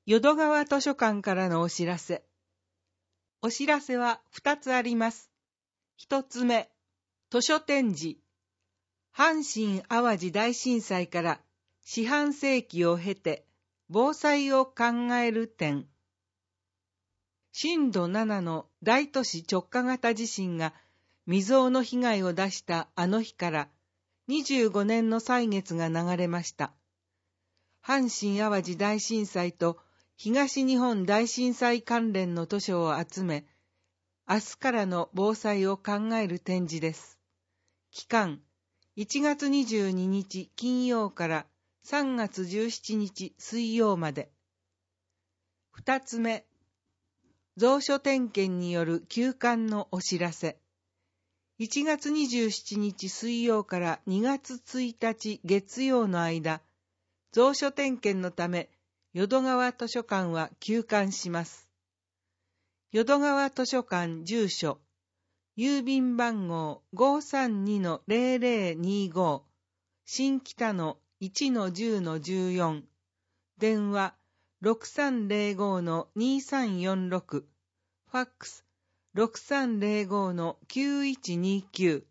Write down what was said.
淀川図書館からのお知らせ。お知らせは2つあります。1つ目、図書展示。阪神・淡路大震災から四半世紀を経て防災を考える展。震度7の大都市直下型地震が未曾有の被害を出したあの日から25年の歳月が流れました。阪神・淡路大震災と東日本大震災関連の図書を集め、明日からの防災を考える展示です。期間、1月22日金曜から3月17日水曜まで。2つ目、蔵書点検による休刊のお知らせ。1月27日水曜から2月1日月曜の間、蔵書点検のため、淀川図書館は休館します。淀川図書館住所、郵便番号 532-0025、新北の 1-10-14、電話 6305-2346、ファックス 6305-9129、